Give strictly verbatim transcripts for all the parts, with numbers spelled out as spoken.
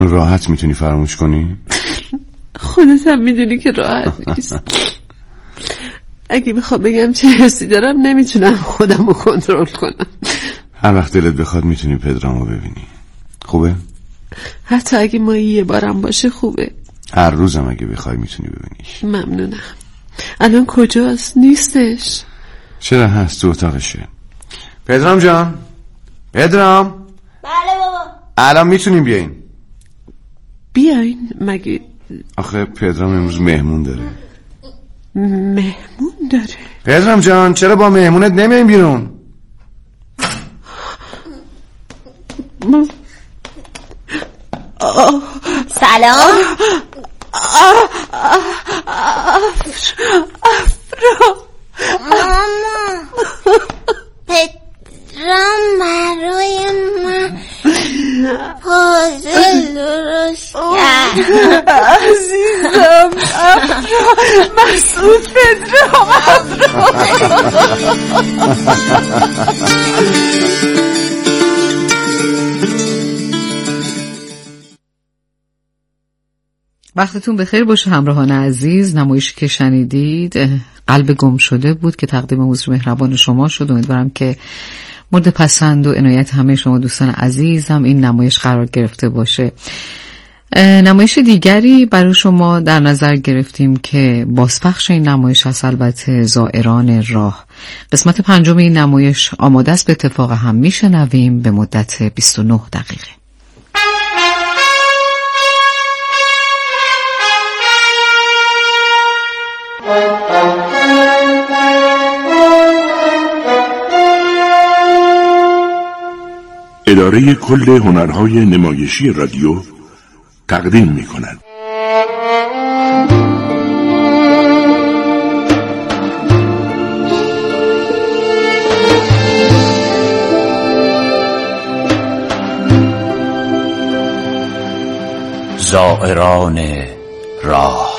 راحت میتونی فراموش کنی؟ خودت هم میدونی که راحت نیست. اگه بخوام بگم چه حسی دارم نمیتونم خودم رو کنترل کنم. هر وقت دلت بخواد میتونی پدرامو ببینی. خوبه؟ حتی اگه ما یه بارم باشه خوبه. هر روزم اگه بخوای میتونی ببینیش. ممنونم. الان کجاست؟ نیستش. چرا هست؟ تو اتاقشه. پدرام جان، پدرام. بله بابا. الان میتونیم بیاین. بیاین مگه؟ آخه پدرام امروز مهمون داره. مهمون داره؟ پدرام جان چرا با مهمونت نمیاین بیرون؟ م... سلام. افرا ماما، پدرام برای من پازل درست کرد. عزیزم افرا، مسعود پدرام افرا. وقتتون بخیر باشه همراهان عزیز. نمایشی که شنیدید قلب گم شده بود که تقدیم حضور مهربان شما شد. امیدوارم که مورد پسند و عنایت همه شما دوستان عزیزم این نمایش قرار گرفته باشه. نمایش دیگری برای شما در نظر گرفتیم که بازپخش این نمایش هست، البته زائران راه. قسمت پنجم این نمایش آماده است، به اتفاق هم میشنویم به مدت بیست و نه دقیقه. اداره کل هنرهای نمایشی رادیو تقدیم می کند. زائران راه.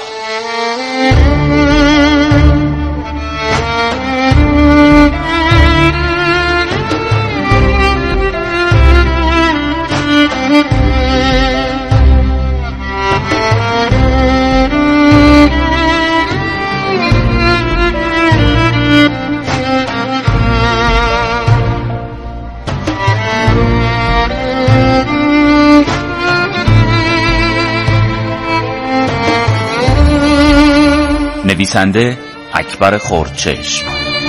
نویسنده اکبر خردچشم.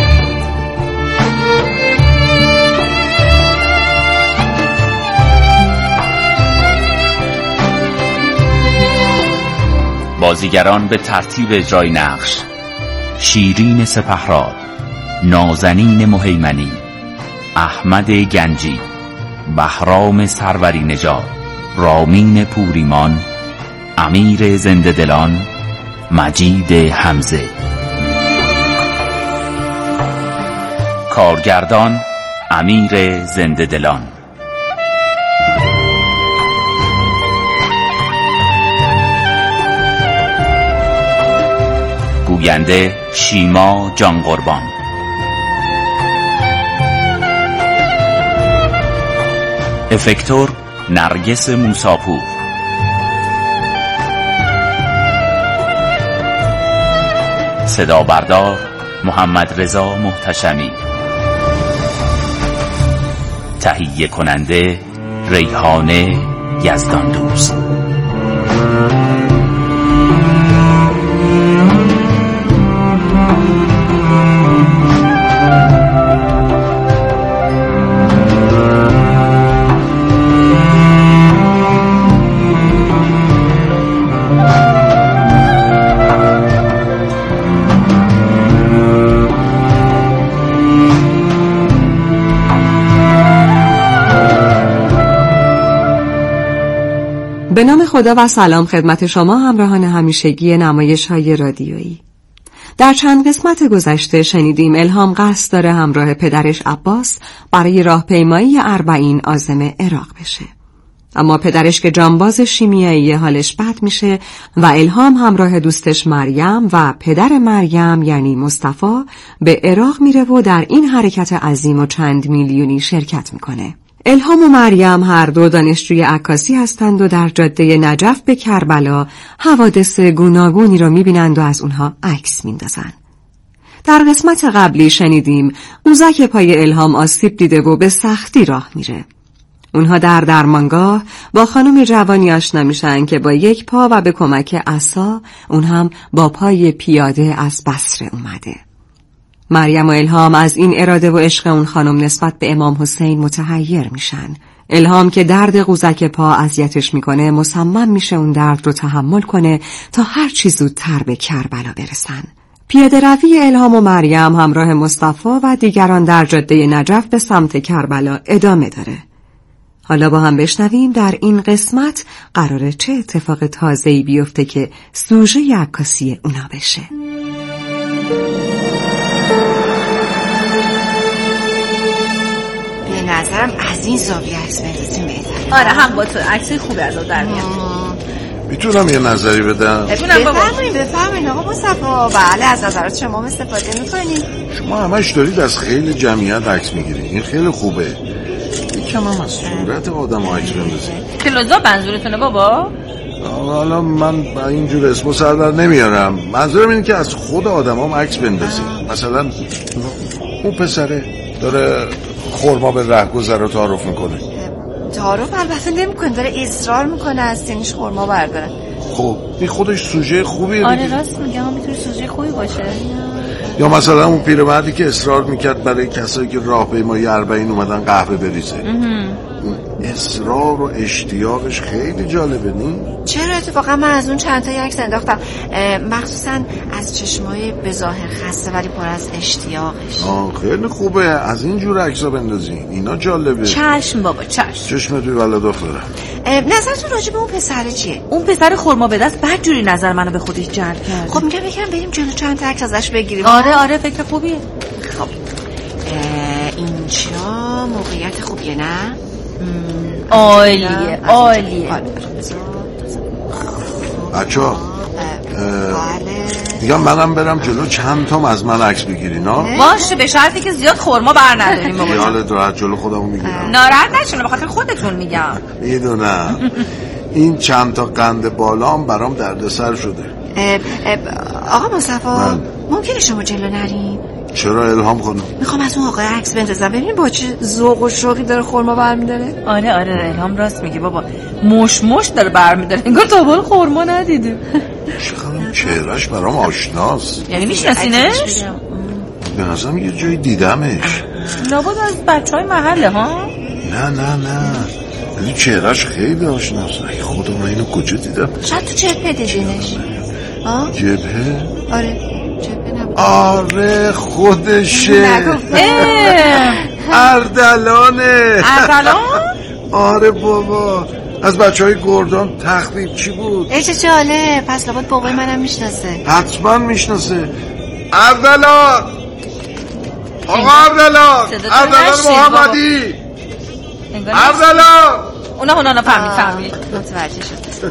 بازیگران به ترتیب اجرای نقش: شیرین سپهراد، نازنین مهیمنی، احمد گنجی، بهرام سروری نژاد، رامین پوریمان، امیر زنده دلان، مجید حمزه. کارگردان امیر زنده دلان. گوینده شیما جان قربان. افکتور نرگس موساپور. صدا بردار محمد رضا محتشمی. تهیه کننده ریحانه یزدان دوست. به نام خدا و سلام خدمت شما همراهان همیشگی نمایش‌های رادیویی. در چند قسمت گذشته شنیدیم الهام قصد داره همراه پدرش عباس برای راهپیمایی اربعین عازم عراق بشه. اما پدرش که جانباز شیمیایی حالش بد میشه و الهام همراه دوستش مریم و پدر مریم یعنی مصطفی به عراق میره و در این حرکت عظیم و چند میلیونی شرکت میکنه. الهام و مریم هر دو دانشجوی عکاسی هستند و در جاده نجف به کربلا حوادث گوناگونی را می‌بینند و از اونها عکس می‌اندازند. در قسمت قبلی شنیدیم قوزک پای الهام آسیب دیده و به سختی راه میره. اونها در درمانگاه با خانم جوانی آشنا میشن که با یک پا و به کمک عصا، اون هم با پای پیاده از بصره اومده. مریم و الهام از این اراده و عشق اون خانم نسبت به امام حسین متحیر میشن. الهام که درد قوزک پا اذیتش میکنه مصمم میشه اون درد رو تحمل کنه تا هر چی زودتر به کربلا برسن. پیاده روی الهام و مریم همراه مصطفی و دیگران در جاده نجف به سمت کربلا ادامه داره. حالا با هم بشنویم در این قسمت قراره چه اتفاق تازه‌ای بیفته که سوژه عکاسی اونا بشه. به نظرم از این زاویه عکس بندازیم بهتره. آره هم با تو عکس خوبی از آن در میاد. میتونم یه نظری بدم؟ بفرمایید بفرمایید آقا مصطفی. بله از نظرات شما استفاده میکنید. شما همش دارید از خیلی جمعیت عکس میگیرید، این خیلی خوبه. یکم هم از صورت آدم عکس بندازید. کلوزآپ منظورتونه بابا؟ حالا من با اینجور اسمو سر در نمیارم، منظورم اینه که از خود آدم هم عکس بندازید. مثلا اون پسره داره خورما به رهگذر رو تعارف میکنه. تعارف البته نمیکنه، داره اصرار میکنه از سینش خورما برداره. خب این خودش سوژه خوبیه. آره راست میگه، هم میتونه سوژه خوبی باشه. یا مثلا اون پیرمردی که اصرار میکرد برای کسایی که راهپیمایی اربعین اومدن قهوه بریزه. اصرار و اشتیاقش خیلی جالبه نی؟ چرا اتفاقا من از اون چند تا عکس انداختم، مخصوصا از چشمای به ظاهر خسته ولی پر از اشتیاقش. آه خیلی خوبه، از این جور عکسا بندازین، اینا جالبه. چشم بابا چشم. چشم توی والا دختره. نظرتون راجع به اون پسره چیه؟ اون پسر خرما به دست بعد جوری نظر منو به خودش جلب کرد. خب میگم بگم بریم جلو چند تا عکس ازش بگیریم. آره آره فکر خوبیه. خب اینجا موقعیت خوبیه نه؟ عالیه عالیه. بچه ها دیگه منم برم جلو چند تام از من عکس بگیرین ها؟ باشه به شرطی که زیاد خورما بر نداریم بابا. یالت راحت جلو خودمو میگیرم. ناراحت نشونه، بخاطر خودتون میگم. میدونم این چند تا قند بالام برام دردسر شده. آقا مصطفی ممکنه شما جلو نریم؟ چرا الهام خانم؟ میخوام از اون آقای عکس بندازم ببینیم با چه ذوق و شوقی داره خورما برمی‌داره. آره آره الهام راست میگه بابا، مش مش داره برمی‌داره، انگار تا حالا خورما ندیده. چقدر چهرهش برام آشناست. یعنی میشناسینش؟ به نظرم یه جایی دیدمش. لابد از بچهای محله ها؟ نه نه نه ولی چهرهش خیلی آشناست. ای خدا من اینو کجا دیدم؟ شاید تو جبهه دیدینش. جبهه؟ آره جبهه نبود. آره خودشه. اردلانه. اردلان؟ آره بابا از بچه های گردان. تخریب چی بود؟ ای چه جاله، پس لابد بابای منم میشناسه. حتما میشناسه. اردلان آقا اردلان اردلان محمدی اردلان. اونا اونا فهمید فهمید متوجه شد.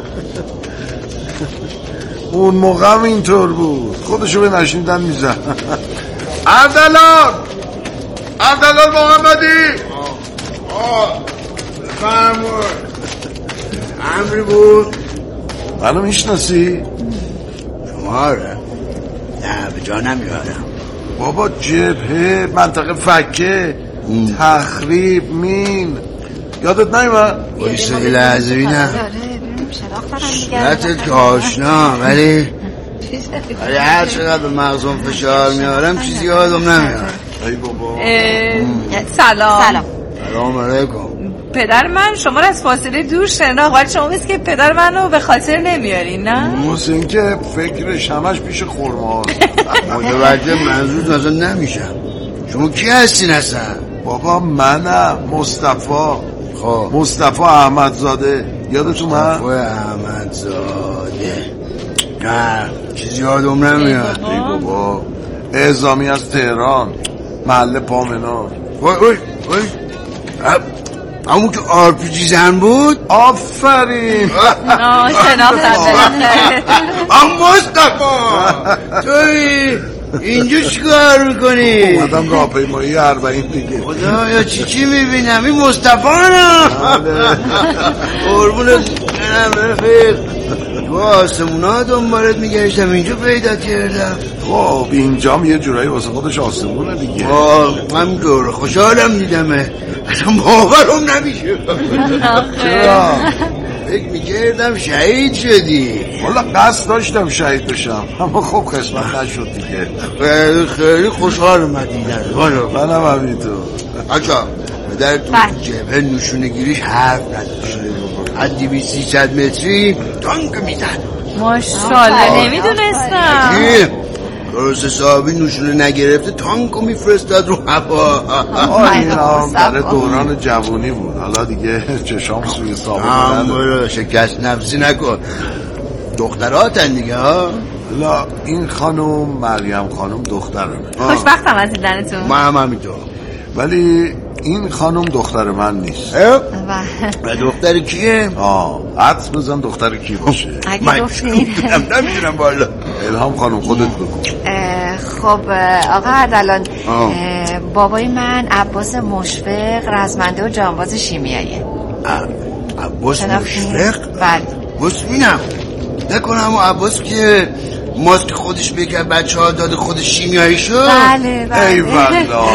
اون موقع هم اینطور بود، خودشو به نشنیدن میزن. اردلان اردلان محمدی. آه فرمود امری بود. منو میشناسی؟ شما آره نه به جا نمیارم بابا. جبهه منطقه فکه تخریب مین یادت نمیاد؟ بایسته لحظه بینم صورتت که آشنا ولی ولی هر چقدر به مغزم فشار میارم چیزی یادم نمیاد. ای بابا. سلام سلام سلام علیکم. پدر من شما رو از فاصله دور شناخت، ولی شما مثل که پدر منو به خاطر نمیارین نه؟ مثل این که فکرش همش پیش خورماست. متوجه منظور اصلا نمیشم. شما کی هستین اصلا؟ بابا منم مصطفی. خب مصطفی احمدزاده. یادتون من؟ مصطفی احمدزاده نه چیزی یادم نمیاد. ای بابا اعزامی از تهران محله پامنار. وای وای وای همون که آرپیجی زن بود. آفرین. آه شناختم. آم مصطفی توی اینجا چیکار میکنی؟ اومدم راهپیمایی اربعین دیگه. خدایا چی چی میبینم؟ این مصطفی نه؟ قربونت برم رفیق. تو آسمونا دنبالت میگشتم اینجا پیدا کردم. خب اینجام یه جورایی واسه خودش آسمونه دیگه. خب من دور خوشحالم دیدمه. اصلا باورم نمیشه. چرا؟ فکر میکردم شهید شدی. والا قصد داشتم شهید بشم اما خب قسمت نشد دیگه. خیلی خیلی خوشحالم دیدن. منم همینطور. آجا پدر تو جبهه نشونه گیریش حرف نداشت. از دویست سیصد متری تانک میزن. ماشاءالله نمیدونستم. درست صاحبی نشونه نگرفته تانکو میفرستاد رو هوا. اینا برای دوران جوانی بود. حالا دیگه چشام سوی صاحبی نداره. شکست نفسی نکن. دختراتن دیگه ها. لا این خانم مریم خانم دخترمه. خوشبختم از دیدنتون. من هم همینطور. ولی این خانم دختر من نیست. و دختر کیه؟ آه حدس بزن دختر کی باشه. اگه دخترین نمیدونم بالا. الهام خانم خودت بگو. خب آقا اردلان بابای من عباس مشفق رزمنده و جانباز شیمیاییه. عباس مشفق؟ بله. بسمینم نکنم و عباس که ماسک خودش بگه بچه ها داده خودش شیمیایی شد. بله بله. ای والله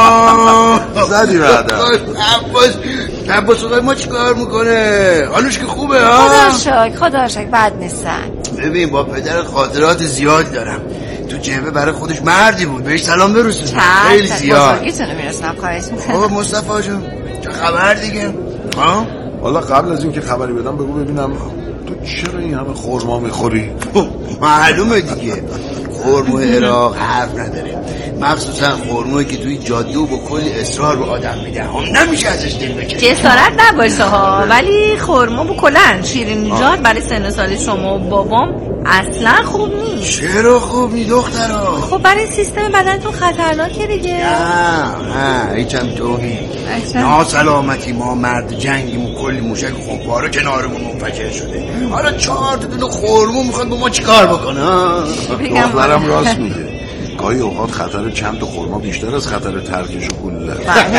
زدی بعدم. عباس عباس آقای ما چی کار میکنه؟ حالش که خوبه ها؟ خدا شکر خدا شکر بد نیستن. ببین با پدر خاطرات زیاد دارم. تو جبهه برای خودش مردی بود. بهش سلام برسون. خیلی زیاد. بزرگیتونو میرسونم خواهش میکنم. بابا مصطفی جون چه خبر دیگه؟ ها؟ والا قبل از این که خبری بدم بگو ببینم تو چرا این همه خورما میخوری؟ معلومه دیگه خورمای عراق حرف نداره. مخصوصا خورمایی که توی جاده و با کلی اصرار به آدم میده هم نمیشه ازش دل بکشه. جسارت نباشه ها. ولی خورما با کلن شیرینیجات برای سن سال شما و بابام اصلا خوب نیست. چرا خوب نی دخترا؟ خب برای سیستم بدنتون خطرناکه دیگه. نه نه هیچم توهین. نه سلامتی ما مرد جنگیم و کلی موشک خمپاره کنارمون منفجر شده. حالا چهار تا دونه خورمو میخواد با ما چیکار بکنه؟ دخترم راست میگه. گاهی اوقات خطر چند تا خورما بیشتر از خطر ترکش و گلوله.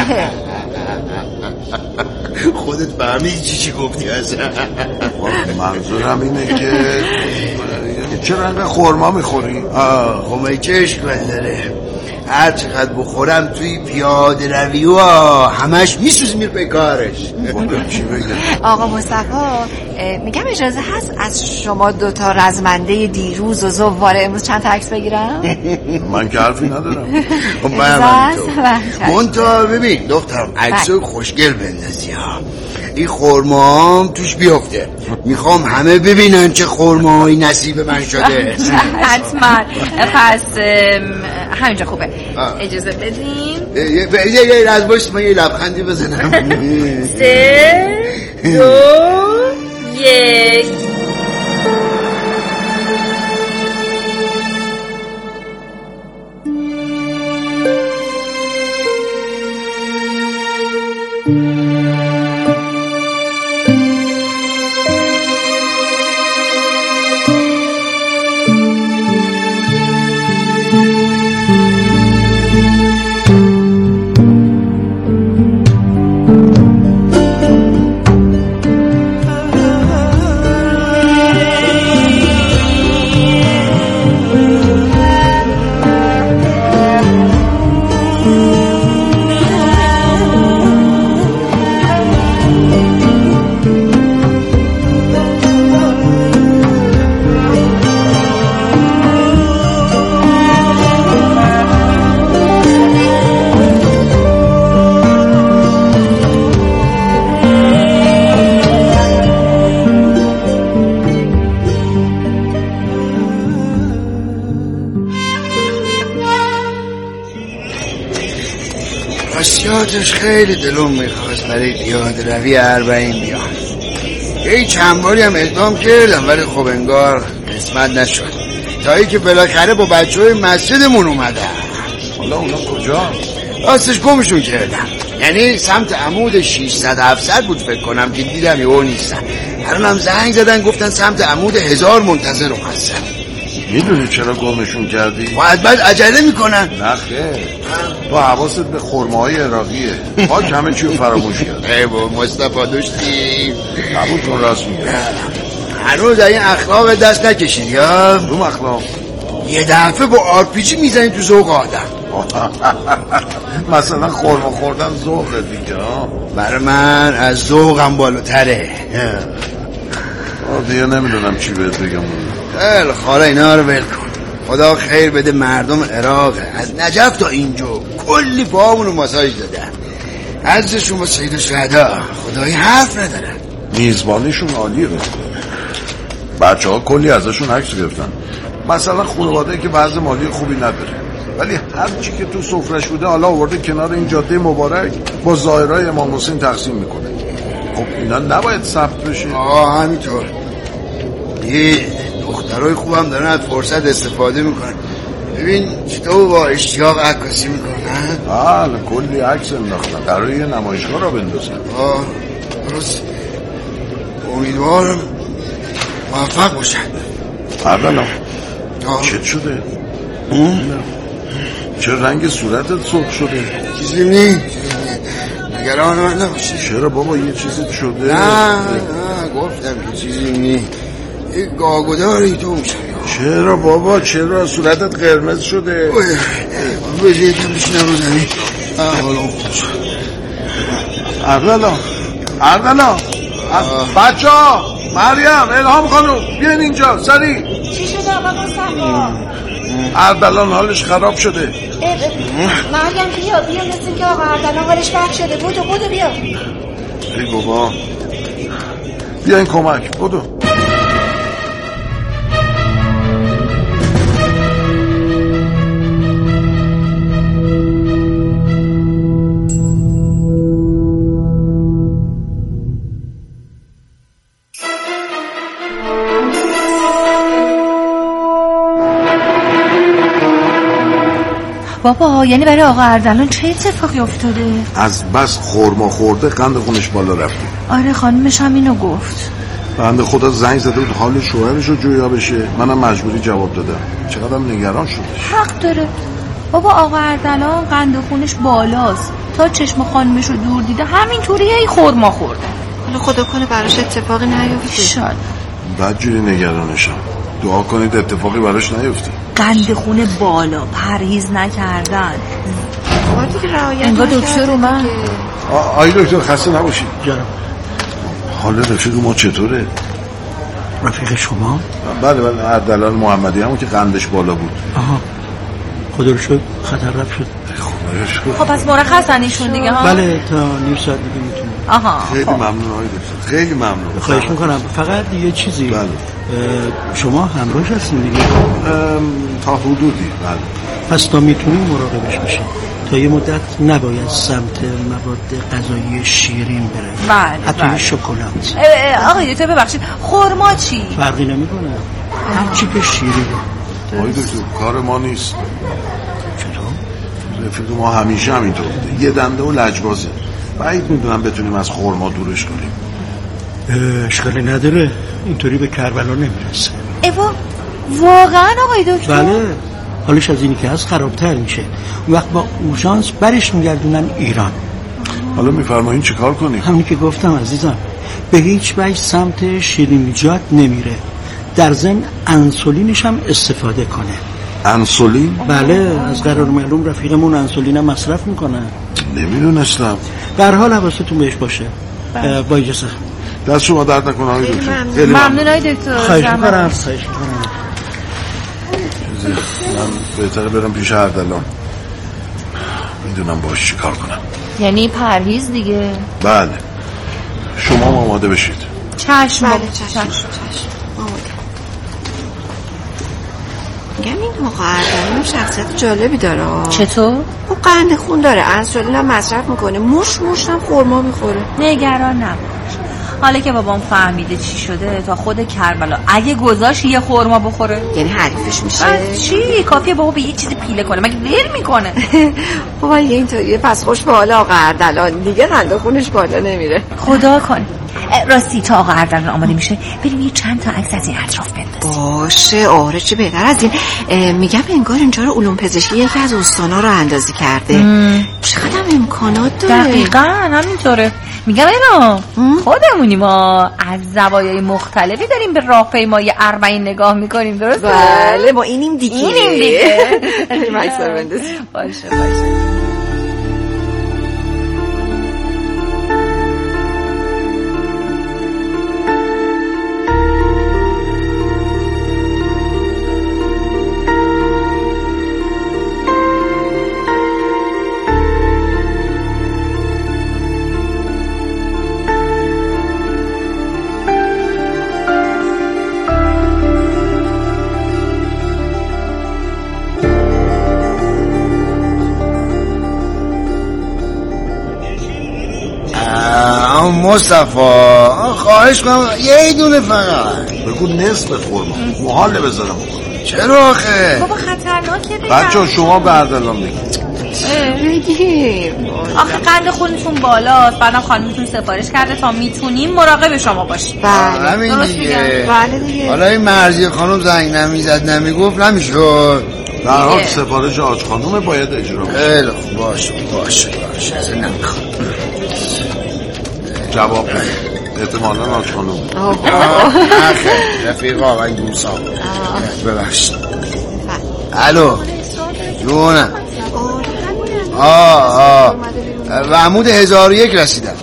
خودت فهمیدی چی چی گفتی اصلا؟ منظورم اینه که چرا انقدر خورما میخوری؟ آه خب چه اشکال داره؟ هر چقدر بخورم توی پیاده روی و همش میسوز میر به کارش. چی بگم؟ آقا مصطفی میگم اجازه هست از شما دوتا رزمنده دیروز و زوار امروز چند تا عکس بگیرم؟ من که حرفی ندارم. منتها ببین دخترم عکسای خوشگل بندازی ها. این خورما توش بیافته. میخوام همه ببینن چه خورمایی نصیب من شده. حتما. پس همینجا خوبه. اجازه بدین. یه یه از باش من یه لبخندی بزنم. سه دو یک. راستش خیلی دلم میخواست برای پیاده روی اربعین بیام. یه چند باری هم اقدام کردم ولی خب انگار قسمت نشد. تا ای که بالاخره با بچه های مسجدمون اومدن. حالا اونا کجا؟ راستش گمشون کردم. یعنی سمت عمود ششصد هفتصد بود فکر کنم که دیدم یهو نیستن. الانم زنگ زدن گفتن سمت عمود هزار منتظر هستن. میدونی چرا گمشون کردی؟ باید بعد عجله میکنن. نه خیر، تو حواست به خرماهای عراقیه. ما همه چی رو فراموش کرد. ای با مصطفی داشتی قبول کن، راست میگه. هنوز این اخلاق دست نکشید یا؟ دوم اخلاق یه دفعه با آرپیجی میزنی تو ذوق آدم. مثلا خورما خوردن ذوقه دیگه. برای من از ذوقم بالاتره. دیگه نمیدونم چی بهت بگم. خیلی خاله اینا رو ول کن. خدا خیر بده مردم عراق از نجف تا اینجا کلی پاهمون رو ماساژ دادن. عزشون با سید شهدا خدایی حرف ندارن. میزبانیشون عالیه. بچه ها کلی ازشون عکس گرفتن. مثلا خانواده‌ای که وضع مالی خوبی نداره ولی هر چی که تو سفرش بوده حالا آورده کنار این جاده مبارک با زائرای امام حسین تقسیم میکنه. خب اینا نباید ثبت بشه؟ آه همینطور. یه دخترای خوبم دارن از فرصت استفاده میکنن. ببین چطور با اشتیاق عکاسی میکنن. بله کلی عکس انداختن برای یه نمایشگاه را بندازن. آه درست. امیدوارم موفق باشن. اولا چه شده؟ چه رنگ صورتت سرخ شده؟ چیزی نی نگران من نباشی. چرا بابا یه چیزی شده؟ نه نه گفتم که چیزی نی. یه گاگوداری تو میشم. چرا بابا چرا صورتت قرمز شده؟ بذار یکم بشینم رو زمین. حالا خوب شد. اردلان اردلان بچه ها مریم الهام خانم بیاین اینجا سریع. چی شده آقا مصطفی؟ اردلان حالش خراب شده. مریم بیا بیا مثل که آقا اردلان حالش بد شده. بودو بودو بیا. ای بابا بیاین کمک بودو. بابا یعنی برای آقا اردلان چه اتفاقی افتاده؟ از بس خورما خورده قند خونش بالا رفته. آره خانمش هم اینو گفت. بنده خدا زنگ زده بود حال شوهرش رو جویا بشه. منم مجبوری جواب دادم. چقدرم نگران شده. حق داره بابا. آقا اردلان قند خونش بالاست. تا چشم خانمش رو دور دیده همینطوری هی خورما خورده. حالا خدا کنه براش اتفاقی نیفته. شاید. بدجوری نگرانشم. دعا کنید اتفاقی براش نیفته. قند خون بالا پرهیز نکردن. انگار دکتر اومد. آی دکتر خسته نباشید. جانم حال رفیق ما چطوره؟ رفیق شما؟ بله بله اردلان محمدی همون که قندش بالا بود. آها خدا رو شد خطر رفت شد. خب پس مرخصن ایشون دیگه ها؟ بله تا نیم ساعت دیگه میتونم. آها خیلی ممنون آقای دکتر خیلی ممنون. خواهش میکنم فقط یه چیزی. بله شما همراهش هستین دیگه؟ تا حدودی بله. پس تا میتونیم مراقبش بشیم تا یه مدت نباید سمت مواد غذایی شیرین بره. بله حتی بله. شکلات. آقای دکتر ببخشید خرما چی؟ فرقی نمیکنه هر چی که شیرینه. آقای دکتر کار ما نیست. چطور؟ رفیق ما همیشه همینطور بوده. یه دنده و لجبازه. بعید میدونم بتونیم از خرما دورش کنیم. اشکالی نداره اینطوری به کربلا نمیرسه. ایوا واقعا آقای دکتر؟ بله حالش از اینی که هست خرابتر میشه. اون وقت با اورژانس برش میگردونن ایران. حالا میفرمایین چی کار کنیم؟ همونی که گفتم عزیزم به هیچ وجه سمت شیرینیجات نمیره. در ضمن انسولینش هم استفاده کنه. انسولین؟ بله از قرار معلوم رفیقمون انسولین هم مصرف میکنن. نمیدونستم. در حال حواستون بهش باشه. با اجازه. دست شما درد نکنه آقای دکتر. خیلی ممنون آقای دکتر. خواهش میکنم. خواهش میکنم. من بهتره برم پیش اردلان. میدونم باش چی کار کنم. یعنی پرهیز دیگه. بله شما هم آماده بشید. چشم. بله چشم چشم آماده. میگم این آقا اردلان شخصیت جالبی داره. چطور؟ او قند خون داره انسولین هم مصرف میکنه. موش موش هم خورما میخوره. نگران نباش. حالا که بابام فهمیده چی شده تا خود کربلا اگه گذاشت یه خورما بخوره یعنی حریفش میشه. چی کافیه بابا به یه چیزی پیله کنه مگه ول میکنه. خب ولی اینطوریه پس خوش به حال آقا اردلان دیگه قند خونش بالا نمیره. خدا کنه. راستی تا آقا اردلان آماده میشه بریم یه چند تا عکس از این اطراف بندازیم. باشه آره چه بهتر از این. میگم انگار اینجا رو علوم پزشکی یکی از استانا رو اندازی کرده. چقدر هم امکانات داره. دقیقا همینطوره. میگم اینا خودمونی ما از زوایای مختلفی داریم به راهپیمایی اربعین نگاه میکنیم. درسته؟ بله ما اینیم دیگه. اینیم دیگه. مکسر بندازیم. باشه باشه. مصطفی خواهش کنم یه دونه فقط بگو نصف خورما محاله بذارم. چرا آخه؟ بابا خطرناکه دیگه. بچه شما به اردلان بگید. بگیم آخه قند خونتون بالاست، بعدم خانمتون سفارش کرده تا میتونیم مراقب شما باشیم. بله همین دیگه. بله دیگه. حالا این مرضی خانم زنگ نمیزد نمیگفت نمیشد. در حال سفارش آج خانم باید اجرا بشه. خیلی خوب باشه باشه باشه از نمیخوام جواب بده. احتمالا آج خانم. آخه رفیق آقای دوسا ببخشید. الو جونم. آه آه و عمود هزار و یک رسیدم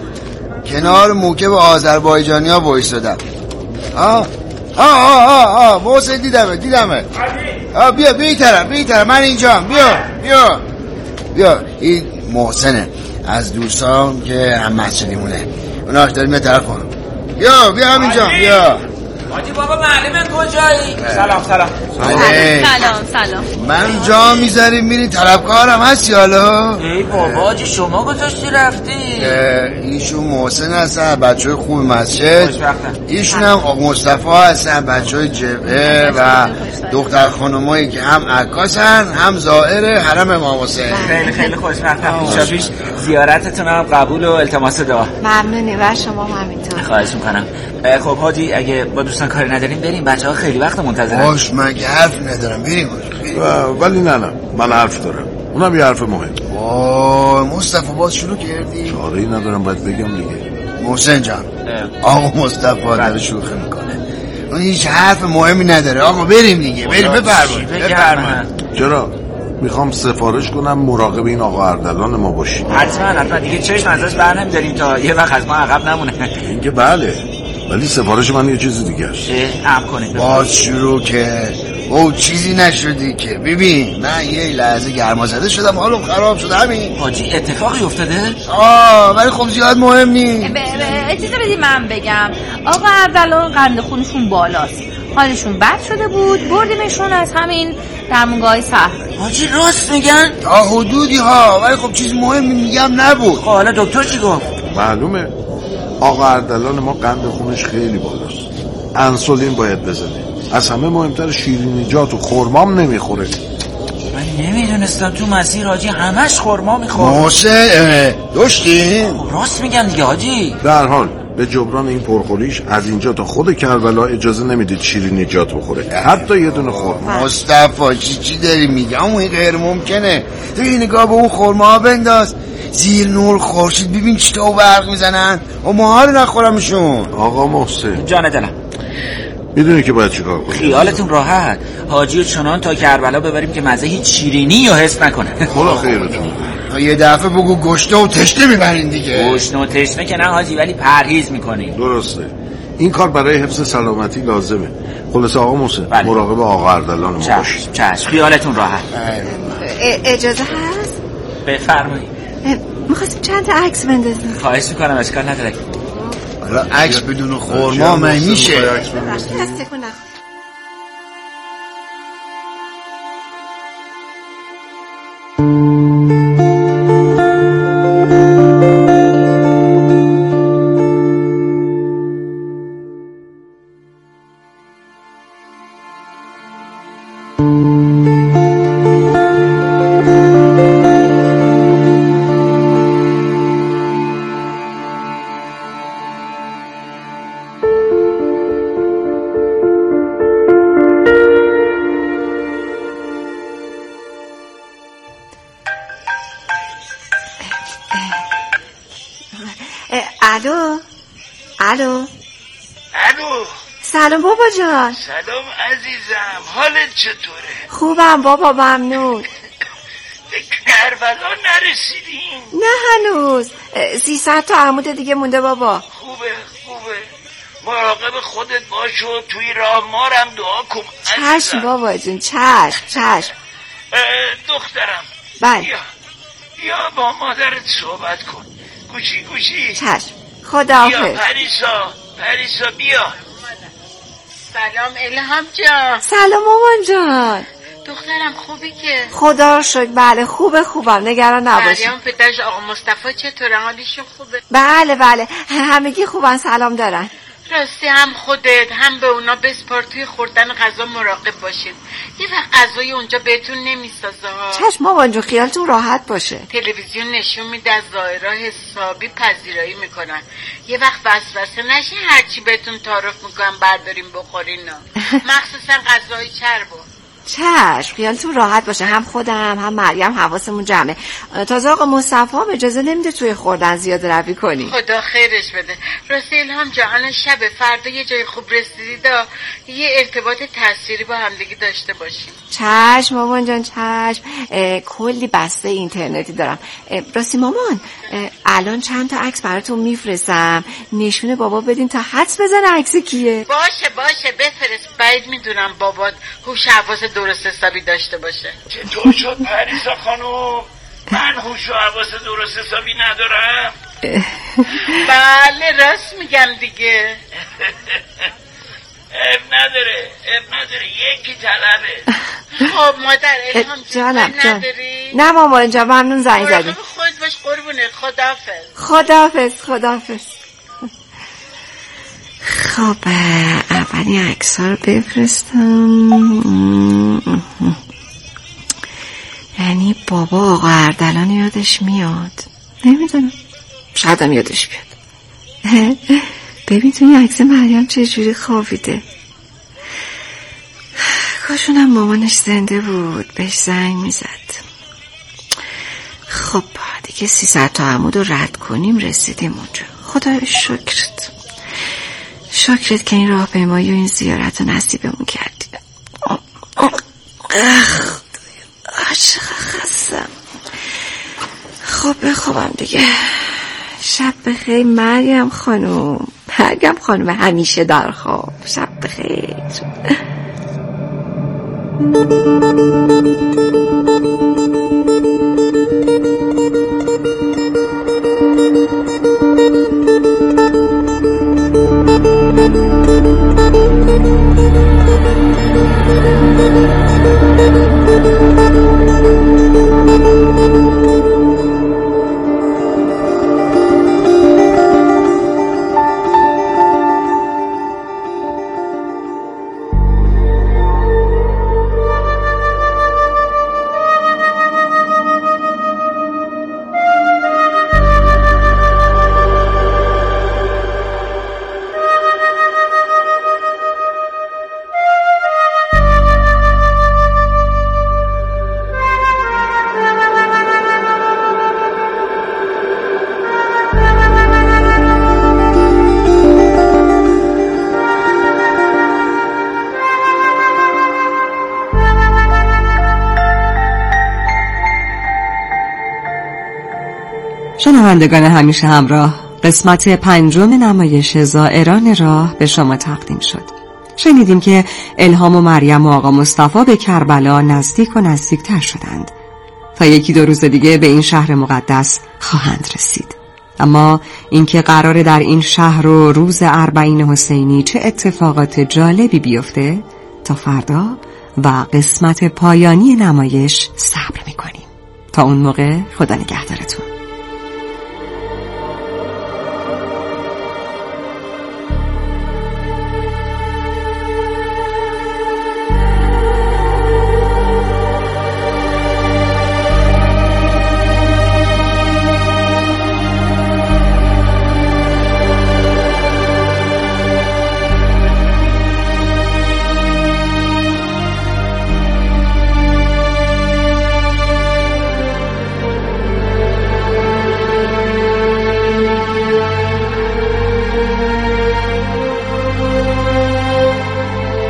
کنار موکب آذربایجانی ها بایستادم. آه آه آه آه آه محسن دیدمه دیدمه. آه بیا بیا این طرف بیا این طرف من اینجام. بیا بیا بیا این محسنه از دوستان که هم مسجدی مونه اوناش داریم یه طرف کنم. بیا بیا هم اینجام بیا. حاجی بابا معلمه کجایی؟ سلام سلام سلام سلام. من جا میذاریم میری طلبکارم هستی حالا؟ ای بابا حاجی شما گذاشتی رفتی؟ ایشون محسن هستن بچه های خوب مسجد، ایشون هم آقا مصطفی هستن بچه های جبهه و دختر خانمایی که هم عکاسن هم زائر حرم امام حسین. خیلی خیلی خوشبختم. پیشا پیش زیارتتون هم قبول و التماس دعا. ممنونی و شما هم همینطور. خواهش میکنم. خب حاجی اگه با دوستان کاری نداریم بریم، بچه ها خیلی وقت منتظرن. باش من که حرف ندارم بریم. ولی نه نه من حرف دارم، اونم یه حرف مهم. وای مصطفی باز شروع کردی؟ چاره‌ای ندارم باید بگم دیگه. محسن جان آقا مصطفی داره شوخی میکنه، اون هیچ حرف مهمی نداره. آقا بریم دیگه بریم. بفرمایید بفرمایید. چرا؟ میخوام سفارش کنم مراقب این آقا اردلان ما باشی. حتما حتما دیگه چشم ازش بر نمیداریم تا یه وقت از ما عقب نمونه. اینکه بله ولی سفارش من یه چیز دیگه است. ام کنید باز شروع که او چیزی نشدی که. ببین من یه لحظه گرما زده شدم حالم خراب شد همین. حاجی اتفاقی افتاده؟ آه ولی خب زیاد مهم نیست. اجازه بدید من بگم آقا اردلان قند خونشون بالاست، حالشون بد شده بود، بردیمشون از همین درمونگاه صحرایی. حاجی راست میگن؟ تا حدودی ها ولی خب چیز مهمی میگم نبود. خب حالا دکتر چی گفت؟ معلومه آقا اردلان ما قند خونش خیلی بالاست، انسولین باید بزنه. از همه مهمتر شیرینیجات و خرمام نمیخوره. من نمیدونستم تو مسیر حاجی همش خرما میخوره. موسه داشتی؟ راست میگم دیگه حاجی. در حال به جبران این پرخوریش از اینجا تا خود کربلا اجازه نمیدید شیرینیجات بخوره، حتی یه دونه خرما. مصطفی چی چی داری میگم؟ اون غیر ممکنه. تو این نگاه به اون خرما بنداز زیر نور خورشید ببین چطور برق میزنن و ما رو نخورمشون. آقا محسن جان دلم میدونی که باید چیکار کنی؟ خیالتون راحت، حاجی و چنان تا کربلا ببریم که مزه هیچ شیرینی رو حس نکنه. خدا خیرتون. یه دفعه بگو گشته و تشنه میبرین دیگه. گشته و تشنه که نه حاجی ولی پرهیز میکنیم. درسته این کار برای حفظ سلامتی لازمه. خلاص آقا محسن بله. مراقب آقا اردلان ما باشید. چشم خیالتون راحت. اجازه هست؟ بفرمایید. می‌خواستیم چند تا عکس بندازیم. خواهش میکنم اشکال نداره. حالا عکس بدون خرما من میشه. دستتون نخور. الو الو. سلام بابا جان. سلام عزیزم، حالت چطوره؟ خوبم بابا، ممنون. به کربلا نرسیدین؟ نه هنوز، سیصد تا عمود دیگه مونده بابا. خوبه خوبه، مراقب خودت باش و توی راه مارم دعا کن. چشم بابا جون، چشم چشم. دخترم بله. بیا بیا با مادرت صحبت کن. گوشی گوشی. چشم. خداحافظ. بیا پریسا پریسا بیا. سلام الهام جان. سلام مامان جان. دخترم خوبی که؟ خدا رو شکر. بله خوبه، خوبم، نگران نباشی. مریم پدرش آقا مصطفی چطوره؟ حالشون خوبه؟ بله بله همگی خوبن، سلام دارن. راستی هم خودت هم به اونا بسپار توی خوردن غذا مراقب باشید. یه وقت غذای اونجا بهتون نمیسازه ها. چشم مامان جون، خیالتون راحت باشه. تلویزیون نشون میده از ظاهرها حسابی پذیرایی میکنن. یه وقت وسوسه نشین هرچی بهتون تعارف میکنن برداریم بخورین. مخصوصا غذای چربو. چشم خیالتون راحت باشه، هم خودم هم مریم حواسمون جمعه. تازه آقا مصطفی هم اجازه نمیده توی خوردن زیاده روی کنی. خدا خیرش بده. راستی الهام جان شب فردا یه جای خوب رسیدید، یه ارتباط تأثیری با همدیگه داشته باشیم. چشم مامان جان چشم. کلی بسته اینترنتی دارم. راستی مامان الان چند تا عکس براتون میفرستم، نشونه بابا بدین تا حدس بزنه عکس کیه. باشه باشه بفرست. بعید میدونم بابات هوش حواس درست حسابی داشته باشه. چطور شد پریسا خانوم؟ من هوش و حواس درست حسابی ندارم؟ بله راست میگم دیگه. اب نداره اب نداره یکی طلبه. خب مادر الهام جانم جان. نداری؟ نه مامان جان ممنون زنگ زدی. مراقب خودت باش قربونه. خداحافظ. خداحافظ خداحافظ. خب اولین عکس ها رو بفرستم. یعنی بابا آقا اردلان یادش میاد، نمیدونم، شاید هم یادش بیاد. ببین تو این عکس مریم چجوری خوابیده. کاشونم مامانش زنده بود بهش زنگ میزد. خب دیگه سیصد تا عمود رو رد کنیم رسیدیم اونجا. خدای شکرت، شکرت که این راهپیمایی و این زیارت رو نصیبمون کردی. چقدر خستم. خب بخوابم دیگه. شب بخیر مریم خانم. مریم خانم همیشه در خواب. شب بخیر. شنوندگان همیشه همراه، قسمت پنجم نمایش زائران راه به شما تقدیم شد. شنیدیم که الهام و مریم و آقا مصطفی به کربلا نزدیک و نزدیکتر شدند تا یکی دو روز دیگه به این شهر مقدس خواهند رسید. اما اینکه قراره در این شهر و روز اربعین حسینی چه اتفاقات جالبی بیفته تا فردا و قسمت پایانی نمایش صبر میکنیم. تا اون موقع خدا نگهدارتون.